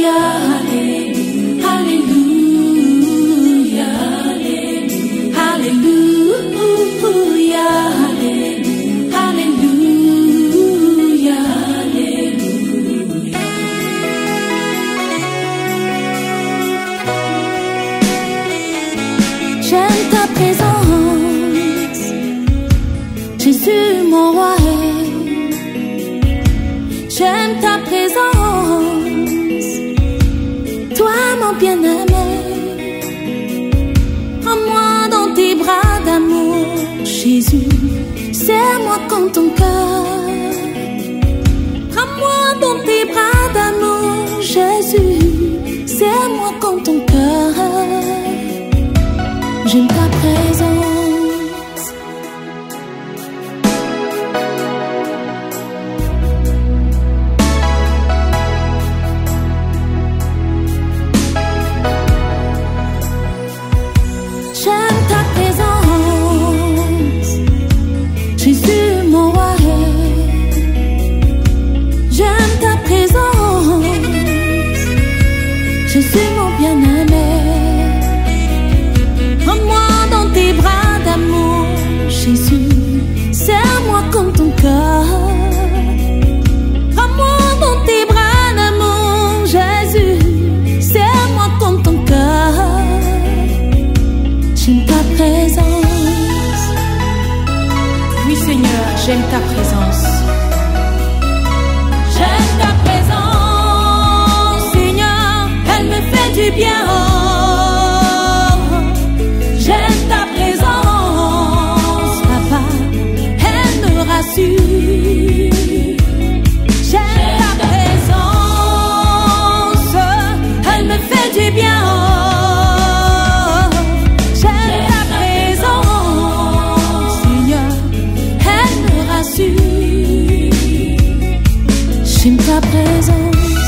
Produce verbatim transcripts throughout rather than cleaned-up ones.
Jésus mon roi, j'aime ta présence, toi mon bien-aimé, prends-moi dans tes bras d'amour, Jésus, serre-moi comme ton cœur, prends-moi dans tes bras d'amour, Jésus, serre-moi comme ton cœur, j'aime ta présence. Jésus mon roi, j'aime ta présence, Jésus mon bien-aimé, prends-moi dans tes bras d'amour, Jésus, serre-moi comme ton cœur, prends-moi dans tes bras d'amour, Jésus, serre-moi comme ton cœur, j'aime ta présence. Oui Seigneur, j'aime ta présence. J'aime ta présence, Seigneur, elle me fait du bien. Oh, j'aime ta présence, Papa, elle me rassure. J'aime ta présence, elle me fait du bien. Oh, j'aime ta présence.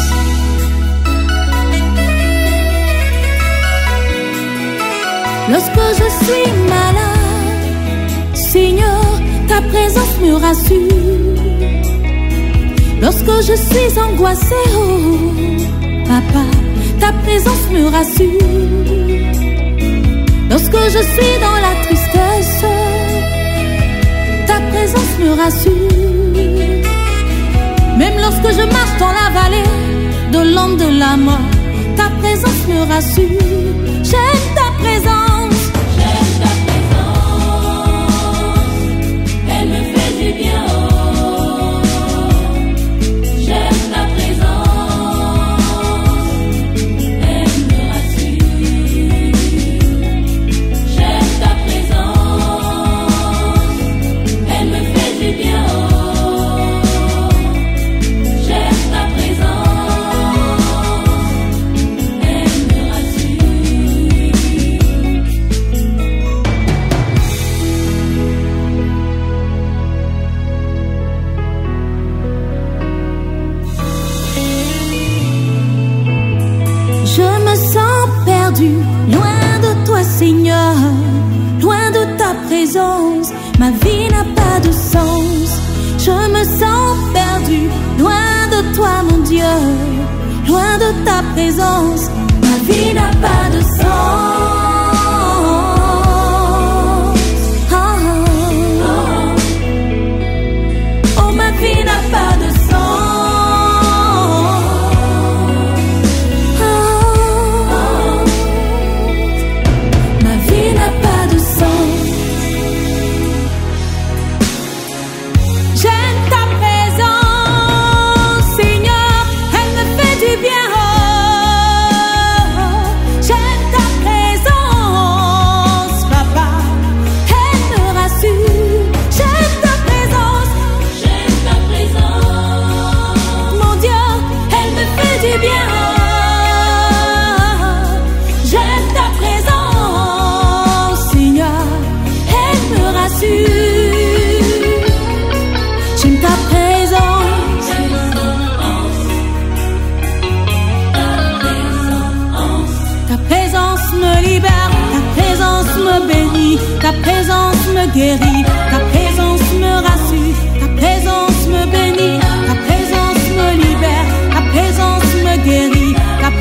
Lorsque je suis malade, Seigneur, ta présence me rassure. Lorsque je suis angoissée, oh, Papa, ta présence me rassure. Lorsque je suis dans la tristesse, ta présence me rassure. Même lorsque je marche dans la vallée de l'ombre de la mort, ta présence me rassure. J'aime ta présence. J'aime ta présence. Elle me fait du bien. Oh. J'aime ta présence. Elle me rassure. J'aime ta présence. Elle me fait du bien. Oh. Loin de toi Seigneur, loin de ta présence, ma vie n'a pas de sens. Je me sens perdu, loin de toi mon Dieu, loin de ta présence, ma vie n'a pas de sens. Oh, oh, oh. Oh, ma vie n'a pas de sens. Ta présence me guérit, ta présence me rassure, ta présence me bénit, ta présence me libère, ta présence me guérit, ta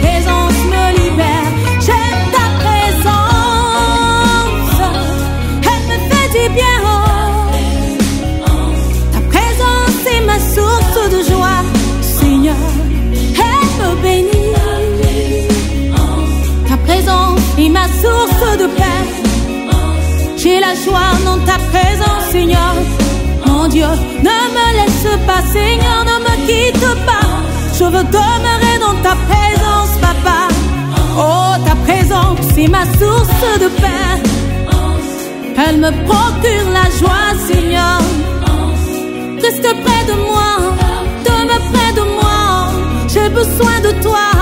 et ma source de paix. J'ai la joie dans ta présence, Seigneur. Mon Dieu, ne me laisse pas, Seigneur, ne me quitte pas. Je veux demeurer dans ta présence, Papa. Oh, ta présence, c'est ma source de paix. Elle me procure la joie, Seigneur. Reste près de moi, demeure près de moi. J'ai besoin de toi.